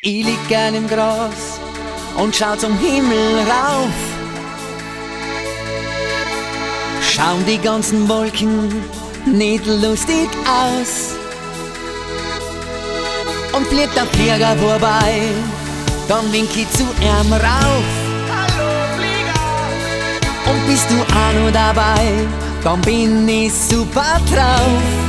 Ich lieg gern im Gras und schau zum Himmel rauf. Schauen die ganzen Wolken nicht lustig aus. Und fliegt der Flieger vorbei, dann wink ich zu ihm rauf. Hallo Flieger! Und bist du auch noch dabei, dann bin ich super drauf.